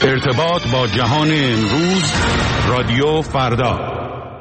ارتباط با جهان امروز، رادیو فردا.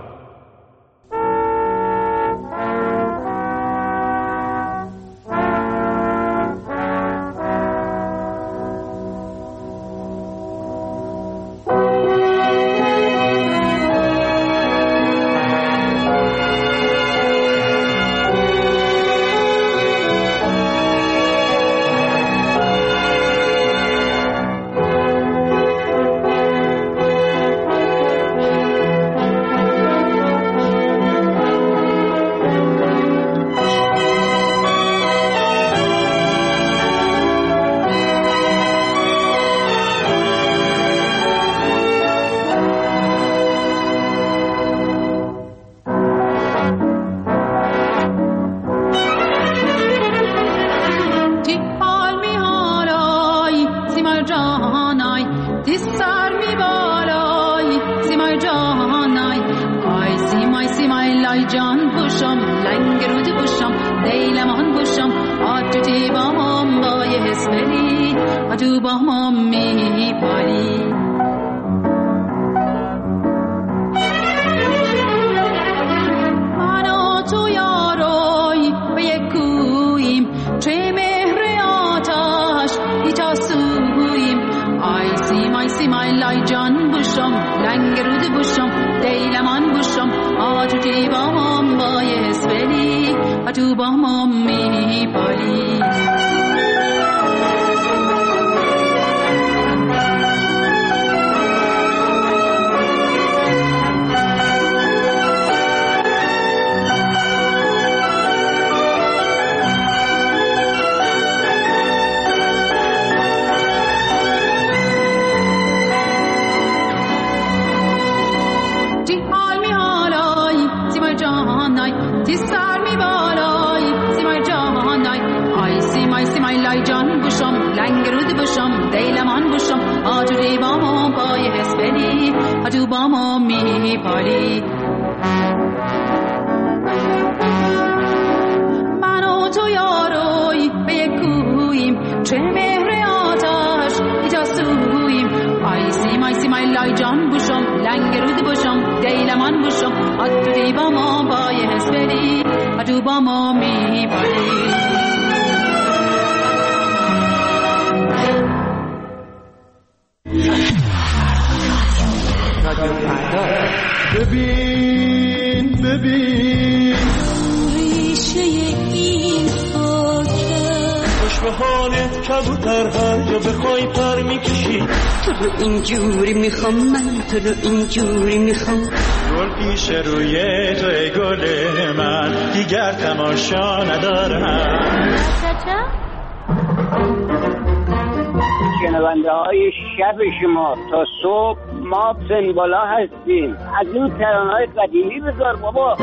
تو رو اینجوری میخوام گل پیش روی تو ای گل من دیگر تماشا ندارم. شنونده های شب شما تا صبح ما سنبالا هستیم. از این ترانه‌های قدیمی بذار بابا.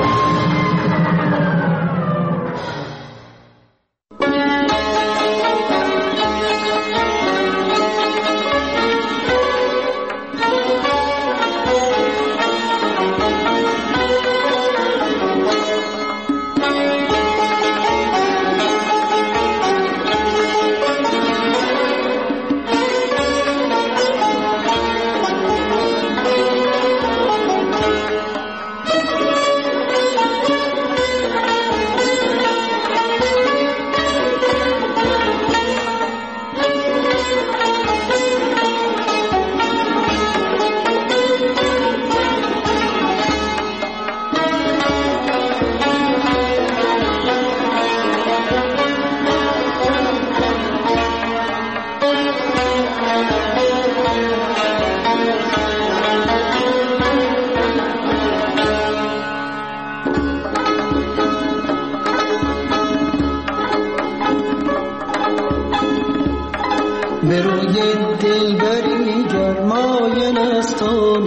به روی دلبری گرمای نستم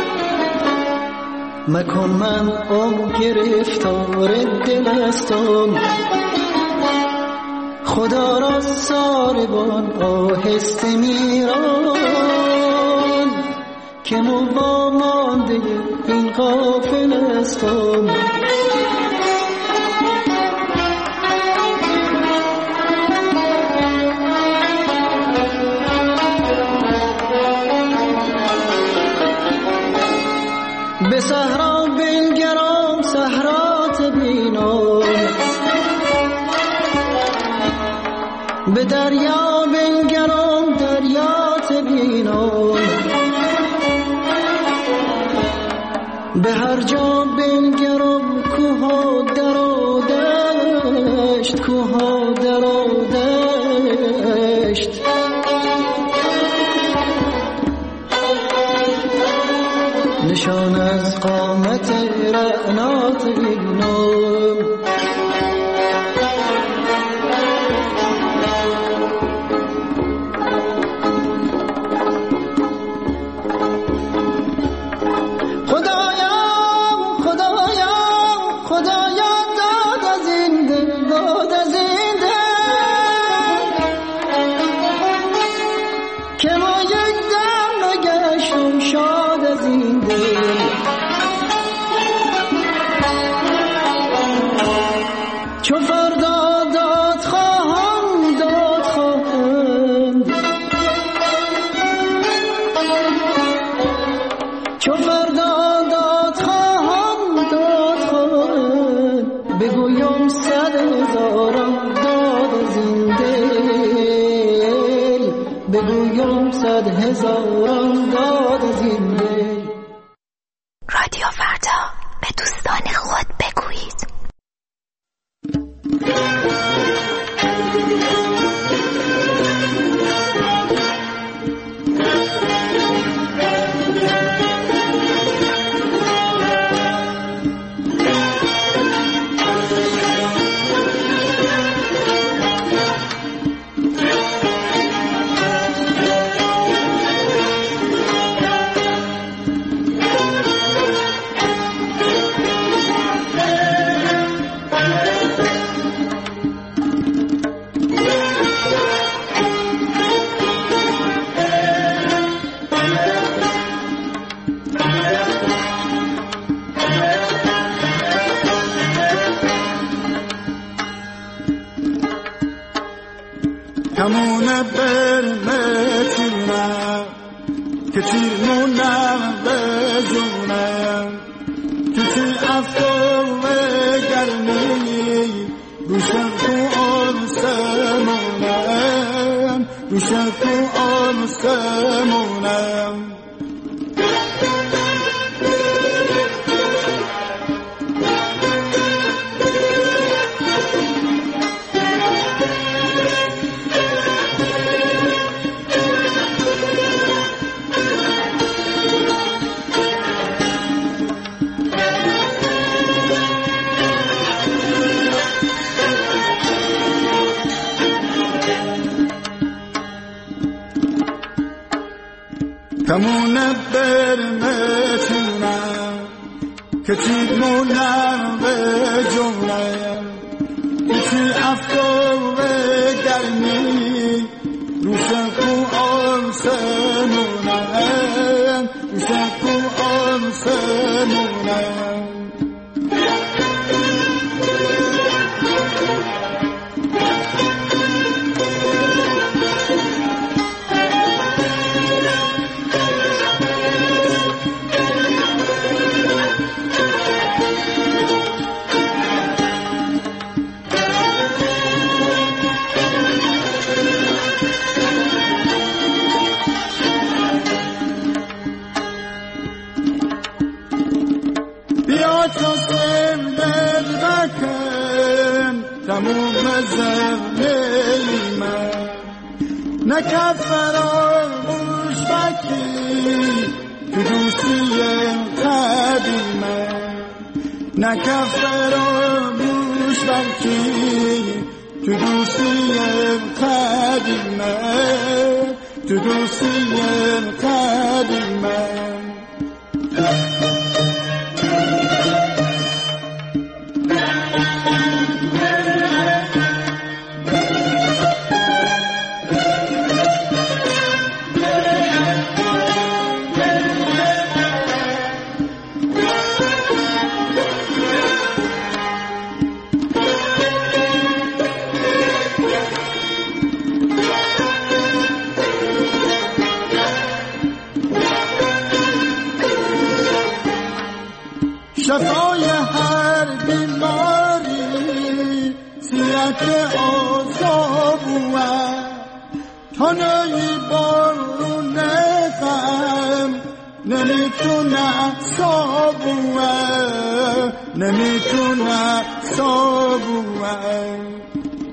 مکن من گرفتار دل هستم. خدا را ساربان آهسته میران که مو مانده این غافل هستم. هر جا بنگرم کوها درو دشت، کوها درو دشت. نشان از قامت رعنات بینم، هزاران داد از این دل. رادیو فردا، به دوستان خود بگویید. کمون برمتونم که تیرمونم بزونم، که تی افکار گرمی روشن تو آرسمونم، روشن تو آرسمونم. کمون برمتونم که تیرمونم به جونم، که تی افکار گرمی روشن کو آرسمونم، روشن کو آرسمونم. تموم زمین من نکرد فراموش بکی تو دوستی قدیمه، نکرد فراموش بکی تو دوستی قدیمه، تو دوستی قدیمه. شفای هر بیماری سیرت آزابوه، تانهی بارون غم نمیتونه صابونه نمیتونه صابونه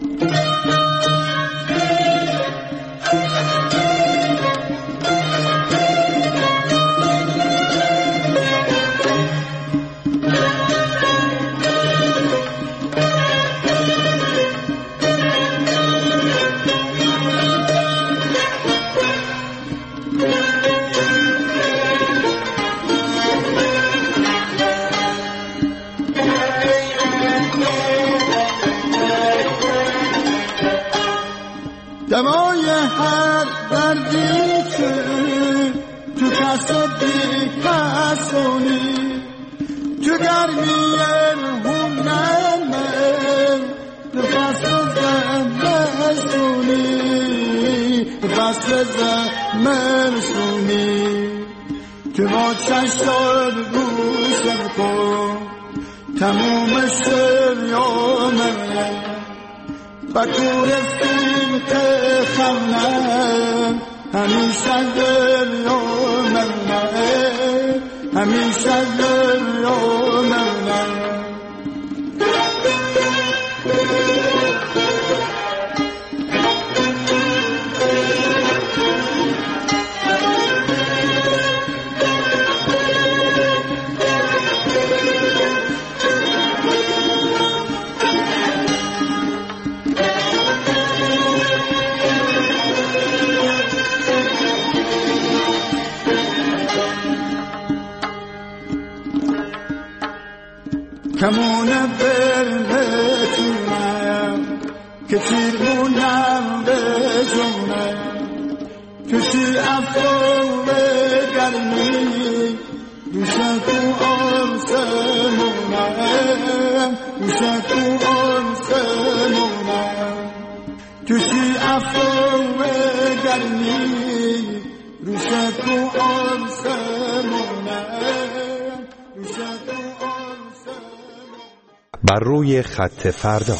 دوای هر دردی که تو کسبی کسونی تو گرمی هونمه تو فصل زمستونی فصل زمستونی تو با چشم گوشم کن تموم شریامه بکور فیلم خمنم همیشه دریامه همیشه دریامه کمونه برنتونم که تیرمونم به جونم توی افرام گرمی دوشن تو آرسمونم دوشن تو آرسمونم توی افرام گرمی دوشن تو آرسمونم دوشن تو بر روی خط فردا.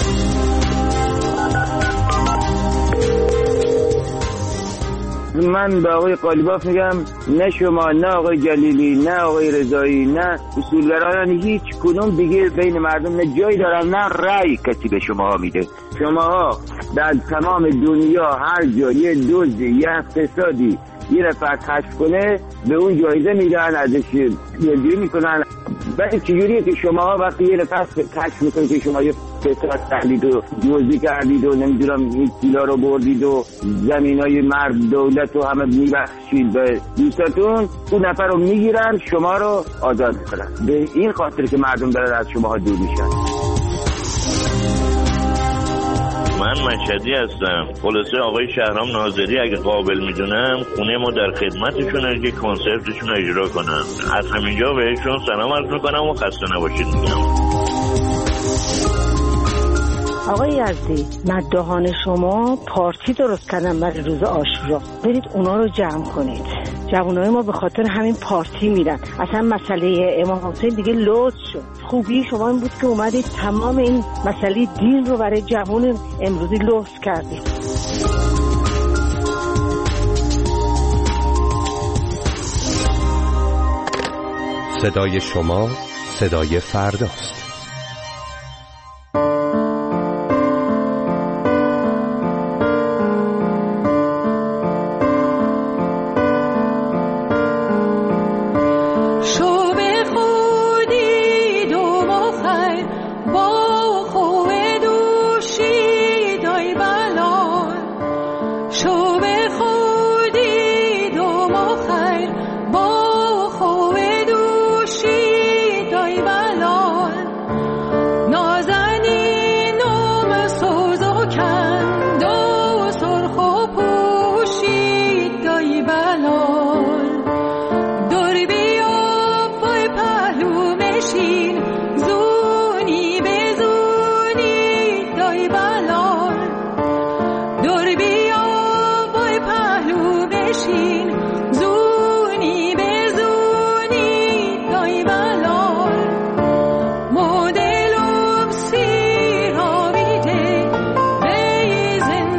من به آقای قالیباف میگم نه شما نه آقای جلیلی نه آقای رضایی نه اصولگرایان هیچ کدوم دیگه بین مردم نه جایی دارن نه رأی کسی به شما میده. شما در تمام دنیا هر جا یه دزدی یه اقتصادی یه نفر کشف کنه به اون جایزه میدن ازش یلجویی میکنن. ولی چجوریه که شما وقتی یه نفر کشف میکنید که شما یه فساد کردید و دزدی کردید و نمیدونم این پولا رو بردید و زمینای مرد دولت رو همه میبخشید به دوستاتون، اون نفر رو میگیرن شما رو آزاد میکنن. به این خاطر که مردم دارن از شما دور میشن. من مشهدی هستم. خلاصه آقای شهرام ناظری اگه قابل میدونم خونه ما در خدمتشون که کنسرتشون رو اجرا کنن. از همینجا بهشون سلام عرض میکنم و خسته نباشید میگم. آقای یزدی، مداحان شما پارتی درست کردن برای روز عاشورا، برید اونا رو جمع کنید. جوانای ما به خاطر همین پارتی میرن. اصلا مسئله امام حسین دیگه لوث شد. خوبی شما این بود که اومدید تمام این مسئله دین رو برای جوان امروزی لوث کردید. صدای شما صدای فرداست.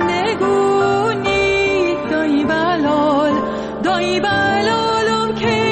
دایی بلالم که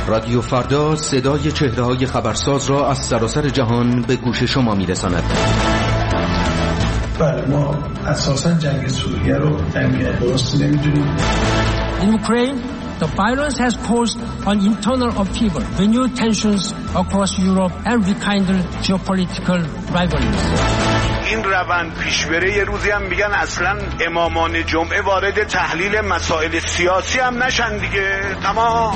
رادیو فردا صدای چهره‌های خبرساز را از سراسر جهان به گوش شما می‌رساند. بله، ما اساساً جنگ سوریه رو جنگ درستی نمی‌دونیم. In Ukraine, the violence has caused an internal upheaval, renewed tensions across Europe and rekindled geopolitical rivalries. این روند پیش بره یه روزی هم میگن اصلاً امامان جمعه وارد تحلیل مسائل سیاسی هم نشن دیگه. تمام.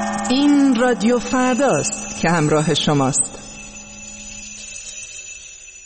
این رادیو فرداست که همراه شماست.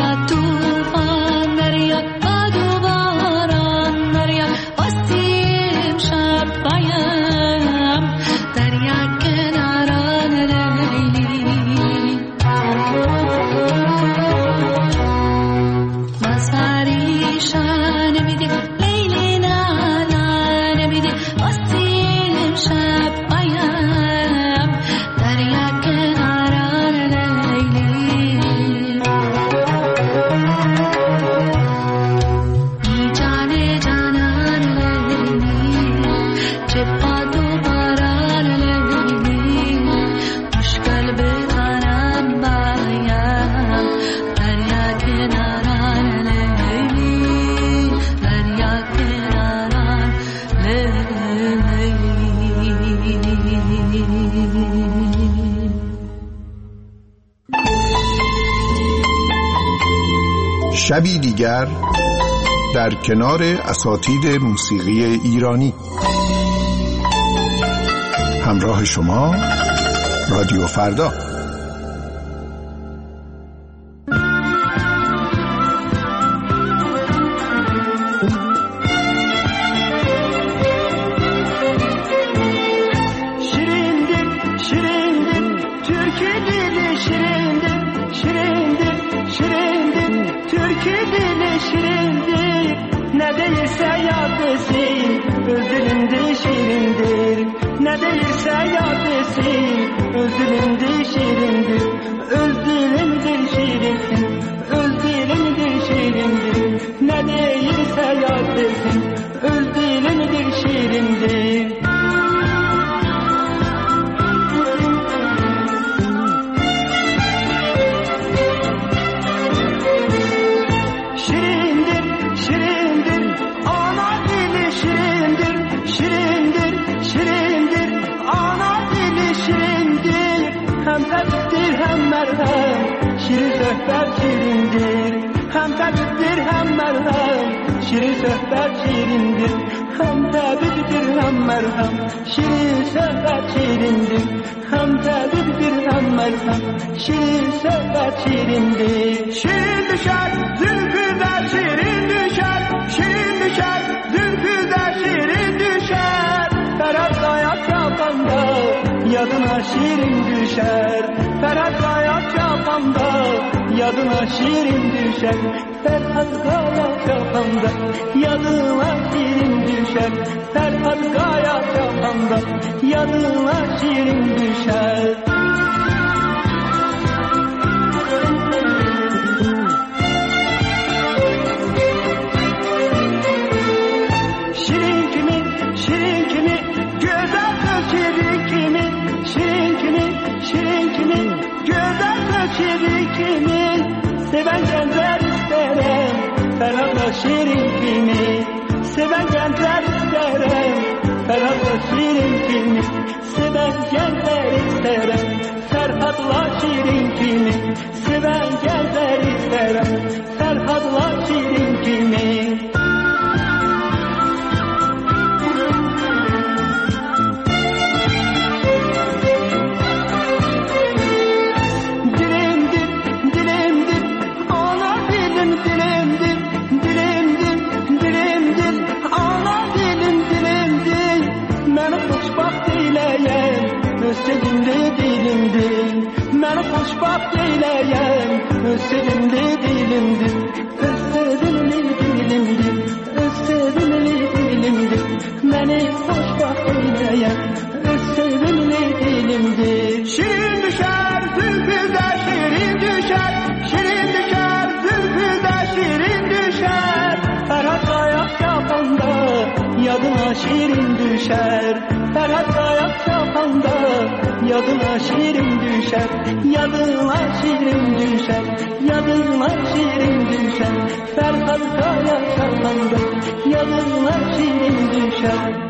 شبی دیگر در کنار اساتید موسیقی ایرانی. همراه شما رادیو فردا. Yadına şirin düşer Ferhat Kaya çapanda Yadına şirin düşer Ferhat Kaya çapanda Yadına şirin düşer Ferhat Kaya çapanda Yadına şirin düşer Şirin kimi, şirin kimi Güzel kız şirin kimi Şirin kimi, şirin kimi Güzel kız şirin kimi Seven gençler isterim Ferhat'la şirin kimi Seven gençler isterim Ferhat'la şirin kimi Seven gençler isterim Ferhat'la şirin kimi Seven gençler isterim Ferhat'la şirin kimi Məni xoşbaxt eyləyən öz sevimli dilimdir öz sevimli dilimdir öz sevimli dilimdir məni xoşbaxt eyləyən öz sevimli dilimdir Şirin düşər zülfüdə şirin düşər şirin düşər zülfüdə şirin düşər Ferhat Kaya çapanda yadına şirin düşər Ferhat Kaya çapanda Yadına şirin düşer, yadına şirin düşer, yadına şirin düşer. Ferhat Kaya çapanda, yadına şirin düşer.